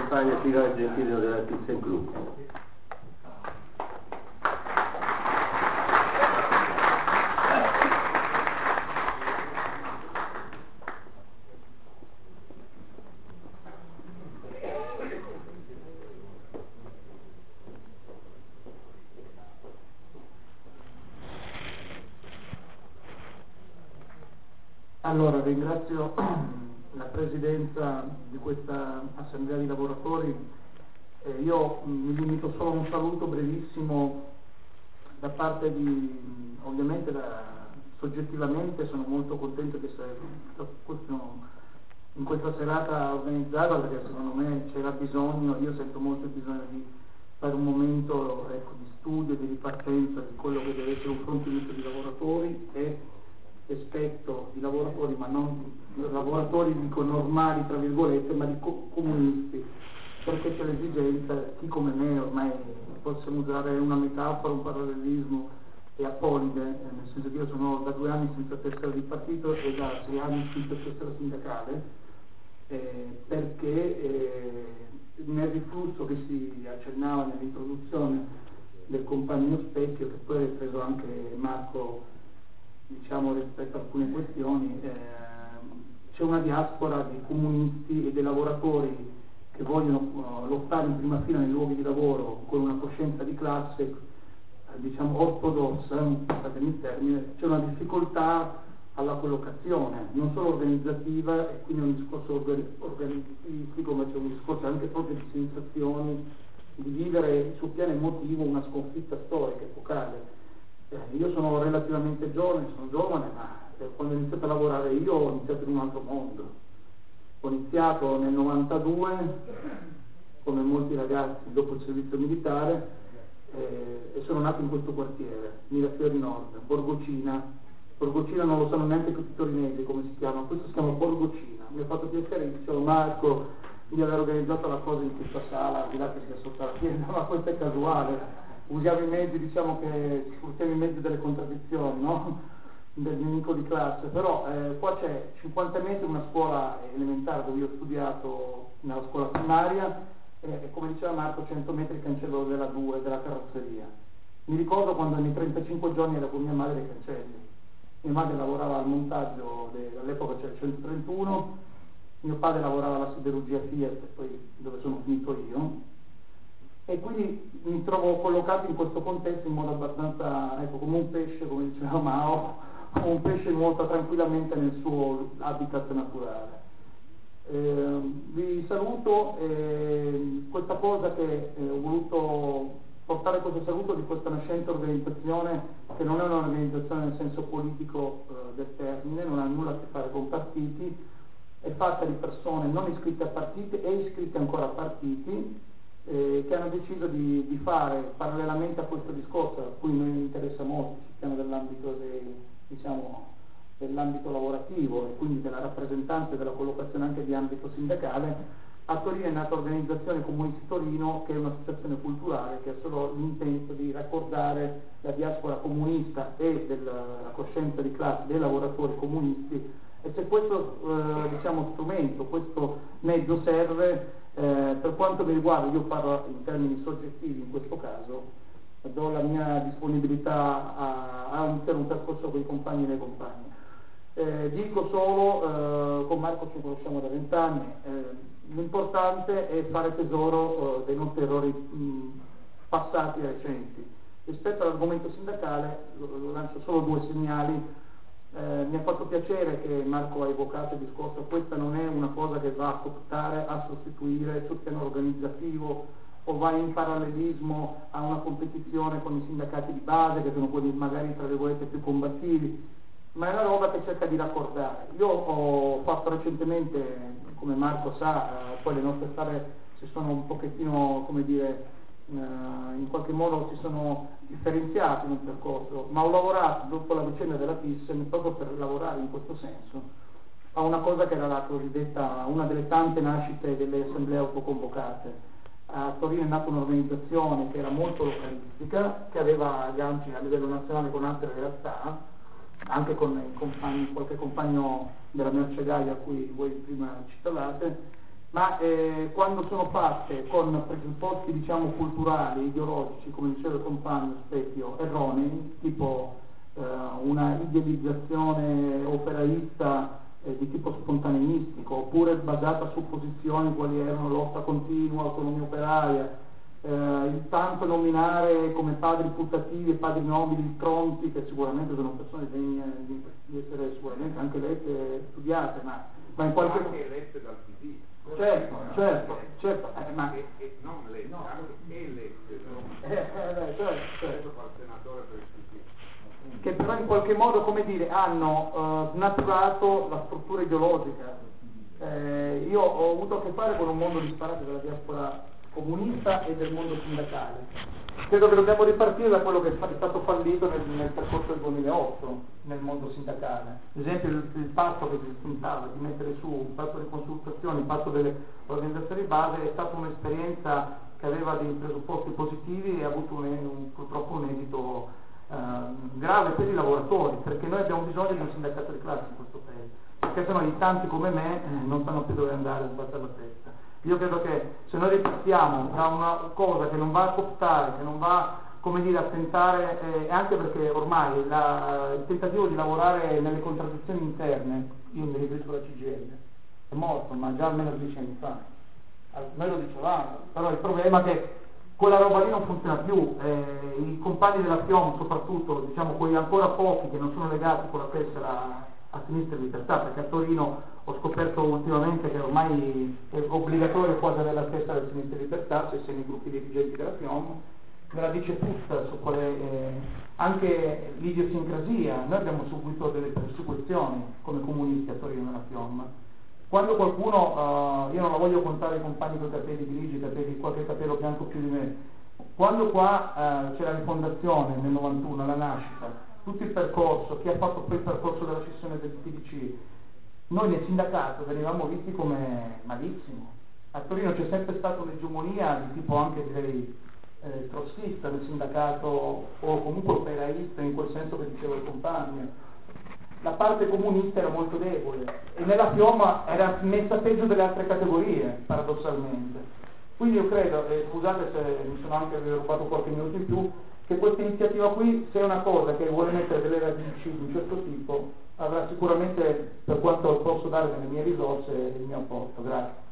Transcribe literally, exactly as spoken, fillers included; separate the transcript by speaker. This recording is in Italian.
Speaker 1: compagna Silvia Gentile della ThyssenKrupp.
Speaker 2: Allora, ringrazio la presidenza di questa assemblea di lavoratori. Eh, io mi limito solo a un saluto brevissimo da parte di, ovviamente da, soggettivamente sono molto contento di essere in questa serata organizzata, perché secondo me c'era bisogno, io sento molto il bisogno di fare un momento, ecco, di studio, di ripartenza di quello che deve essere un fronte di lavoratori e rispetto di lavoratori, ma non lavoratori dico normali tra virgolette, ma di co- comunisti, perché c'è l'esigenza, chi come me ormai possiamo usare una metafora, un parallelismo, è apolide, eh, nel senso che io sono da due anni senza tessera di partito e da sei anni senza tessera sindacale, eh, perché eh, nel riflusso che si accennava nell'introduzione del compagno Specchio, che poi ha ripreso anche Marco, diciamo, rispetto a alcune questioni, eh, c'è una diaspora di comunisti e dei lavoratori che vogliono uh, lottare in prima fila nei luoghi di lavoro con una coscienza di classe, eh, diciamo ortodossa, passatemi il termine. C'è una difficoltà alla collocazione, non solo organizzativa, e quindi un discorso organ- organizzistico, ma c'è un discorso anche proprio di sensazioni, di vivere sul piano emotivo una sconfitta storica, epocale. Eh, io sono relativamente giovane, sono giovane, ma eh, quando ho iniziato a lavorare io ho iniziato in un altro mondo. Ho iniziato nel novantadue, come molti ragazzi dopo il servizio militare, eh, e sono nato in questo quartiere, Mirafiori Nord, Borgocina. Borgocina non lo sanno neanche tutti i torinesi come si chiama, questo si chiama Borgocina. Mi ha fatto piacere, dicevo Marco, di aver organizzato la cosa in questa sala, al di là che sia sotto la piena, ma questo è casuale. Usiamo i mezzi, diciamo che sfruttiamo i mezzi delle contraddizioni, no? Del nemico di classe, però eh, qua c'è cinquanta metri una scuola elementare dove io ho studiato nella scuola primaria e, e come diceva Marco cento metri il cancello della due, della carrozzeria. Mi ricordo quando nei trentacinque giorni ero con mia madre ai cancelli. Mia madre lavorava al montaggio, de, all'epoca c'era il centotrentuno, mio padre lavorava alla siderurgia Fiat, poi dove sono finito io. E quindi mi trovo collocato in questo contesto in modo abbastanza, ecco, come un pesce, come diceva Mao, come un pesce nuota tranquillamente nel suo habitat naturale. Eh, vi saluto, eh, questa cosa che eh, ho voluto portare questo saluto di questa nascente organizzazione, che non è un'organizzazione nel senso politico eh, del termine, non ha nulla a che fare con partiti, è fatta di persone non iscritte a partiti e iscritte ancora a partiti, Eh, che hanno deciso di, di fare parallelamente a questo discorso, a cui mi interessa molto sul piano dell'ambito dei, diciamo, dell'ambito lavorativo e quindi della rappresentanza e della collocazione anche di ambito sindacale. A Torino è nata l'Organizzazione Comunisti Torino, che è un'associazione culturale che ha solo l'intento di raccordare la diaspora comunista e della coscienza di classe dei lavoratori comunisti, e se questo eh, diciamo, strumento, questo mezzo serve, Eh, per quanto mi riguarda, io parlo in termini soggettivi in questo caso, do la mia disponibilità a, a iniziare un percorso con i compagni e le compagne. Eh, dico solo, eh, con Marco ci conosciamo da vent'anni, eh, l'importante è fare tesoro eh, dei nostri errori mh, passati e recenti. Rispetto all'argomento sindacale, lo, lo lancio solo due segnali. Eh, mi ha fatto piacere che Marco ha evocato il discorso, questa non è una cosa che va a cooptare, a sostituire sul piano organizzativo o va in parallelismo a una competizione con i sindacati di base, che sono quelli magari tra virgolette più combattivi, ma è una roba che cerca di raccordare. Io ho fatto recentemente, come Marco sa, eh, poi le nostre strade si sono un pochettino, come dire, in qualche modo si sono differenziati nel percorso, ma ho lavorato dopo la vicenda della Thyssen proprio per lavorare in questo senso a una cosa che era la cosiddetta, una delle tante nascite delle assemblee autoconvocate. A Torino è nata un'organizzazione che era molto localistica, che aveva agganci a livello nazionale con altre realtà, anche con i compagni, qualche compagno della Mercegaia a cui voi prima citavate, ma eh, quando sono fatte con presupposti, diciamo, culturali, ideologici, come diceva il compagno Specchio, erronei, tipo eh, una idealizzazione operaista eh, di tipo spontaneistico, oppure basata su posizioni quali erano lotta continua, autonomia operaia, eh, il tanto nominare come padri putativi e padri nobili Tronti, che sicuramente sono persone degne di, di essere sicuramente anche lette e studiate, ma, ma in qualche modo...
Speaker 3: anche elette dal P D.
Speaker 2: Certo, certo, certo, eh, ma...
Speaker 3: E, e non lette,
Speaker 2: no,
Speaker 3: anche elette.
Speaker 2: Eh, eh, certo, certo.
Speaker 3: Fa il senatore per il P D.
Speaker 2: Che però in qualche modo, come dire, hanno eh, snaturato la struttura ideologica. Eh, io ho avuto a che fare con un mondo disparato della diaspora comunista e del mondo sindacale. Credo che dobbiamo ripartire da quello che è stato fallito nel, nel percorso del duemilaotto nel mondo sindacale. Ad esempio il, il patto che si tentava di mettere su, un patto di consultazione, il patto delle organizzazioni base, è stata un'esperienza che aveva dei presupposti positivi e ha avuto un, un, purtroppo un esito eh, grave per i lavoratori, perché noi abbiamo bisogno di un sindacato di classe in questo paese, perché sennò i tanti come me eh, non sanno più dove andare a sbattere la testa. Io credo che se noi ripartiamo da una cosa che non va a cooptare, che non va, come dire, a tentare, eh, anche perché ormai la, il tentativo di lavorare nelle contraddizioni interne, io mi riferisco alla C G I L, è morto, ma già almeno dieci anni fa. Noi lo dicevamo, però il problema è che quella roba lì non funziona più, eh, i compagni della F I O M soprattutto, diciamo quelli ancora pochi che non sono legati con la tessera a Sinistra e Libertà, perché a Torino ho scoperto ultimamente che ormai è obbligatorio quasi avere la tessera di Sinistra e Libertà se sei nei gruppi dirigenti della F I O M, me la dice tutta su quale eh, anche l'idiosincrasia. Noi abbiamo subito delle persecuzioni come comunisti a Torino nella F I O M. Quando qualcuno, uh, io non la voglio contare i compagni con i capelli grigi, capelli, qualche capello bianco più di me, quando qua uh, c'è la rifondazione nel novantuno, la nascita, tutto il percorso, chi ha fatto poi il percorso della scissione del P D C, noi nel sindacato venivamo visti come malissimo. A Torino c'è sempre stata un'egemonia di tipo anche direi eh, trotskista nel sindacato, o comunque operaista in quel senso che diceva il compagno. La parte comunista era molto debole e nella F I O M era messa peggio delle altre categorie, paradossalmente. Quindi io credo, e scusate se mi sono anche rubato qualche minuto in più, che questa iniziativa qui, se è una cosa che vuole mettere delle radici di un certo tipo, avrà sicuramente, per quanto posso dare nelle mie risorse, il mio apporto. Grazie.